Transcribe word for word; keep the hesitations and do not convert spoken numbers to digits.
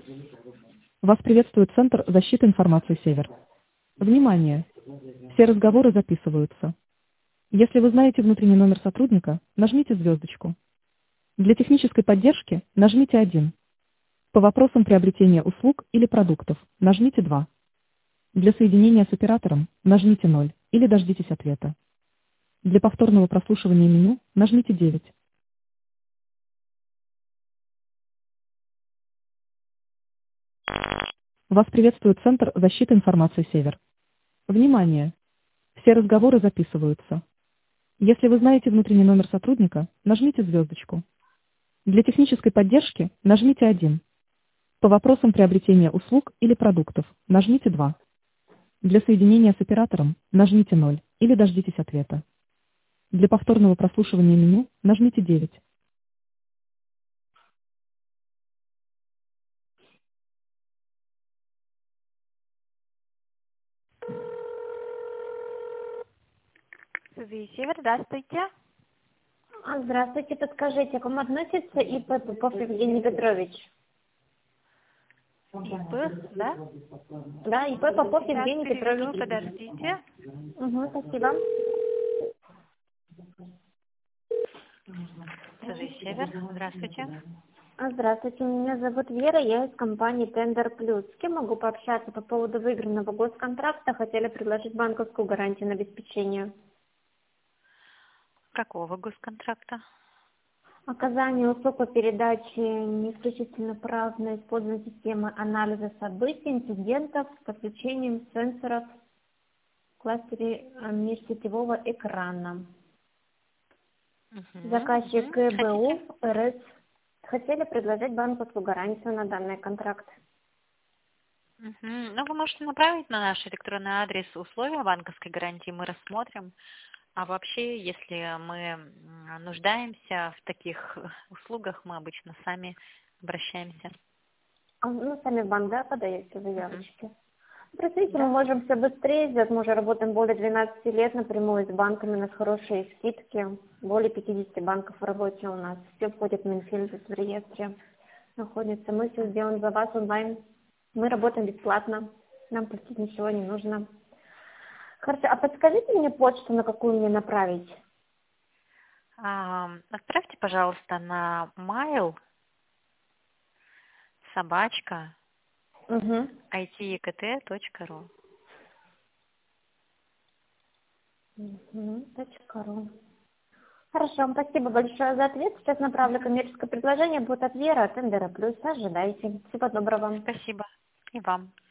Вас приветствует Центр защиты информации «Север». Внимание! Все разговоры записываются. Если вы знаете внутренний номер сотрудника, нажмите звездочку. Для технической поддержки нажмите один. По вопросам приобретения услуг или продуктов нажмите два. Для соединения с оператором нажмите ноль или дождитесь ответа. Для повторного прослушивания меню нажмите девять. Вас приветствует Центр защиты информации «Север». Внимание! Все разговоры записываются. Если вы знаете внутренний номер сотрудника, нажмите звездочку. Для технической поддержки нажмите один. По вопросам приобретения услуг или продуктов нажмите два. Для соединения с оператором нажмите ноль или дождитесь ответа. Для повторного прослушивания меню нажмите девять. Ви Север, здравствуйте. А, Здравствуйте, подскажите, к вам относится ИП Попов Евгений Петрович? ИП, да? Да, ИП Попов Сейчас Евгений переведу, Петрович. подождите. Угу, спасибо. Ви Север, здравствуйте. А, Здравствуйте, меня зовут Вера, я из компании Тендер Плюс. С кем могу пообщаться по поводу выигранного госконтракта? Хотели предложить банковскую гарантию на обеспечение. Какого госконтракта? Оказание услуг по передаче неисключительно прав на использование системы анализа событий, инцидентов с подключением сенсоров в кластере э, межсетевого экрана. Угу, Заказчик угу. КБУ Хотите? РС хотели предложить банковскую гарантию на данный контракт. Угу. Ну, вы можете направить на наш электронный адрес условия банковской гарантии, мы рассмотрим. А вообще, если мы м, нуждаемся в таких услугах, мы обычно сами обращаемся. А, Ну, сами в банк, да, подаете Угу. заявочки? Простите, мы Да? можем все быстрее сделать. Мы уже работаем более двенадцати лет напрямую с банками, у нас хорошие скидки. Более пятидесяти банков в работе у нас. Все входят в Минфин, в реестре находится. Мы все сделаем за вас онлайн. Мы работаем бесплатно. Нам платить ничего не нужно. Хорошо, а подскажите мне почту, на какую мне направить? А, отправьте, пожалуйста, на mail собачка Угу. ай ти и кей ти точка ру. Угу. Точка ру. Хорошо, спасибо большое за ответ. Сейчас направлю коммерческое предложение. Будет от Веры, от Тендера Плюс. Ожидайте. Всего доброго. Спасибо. И вам.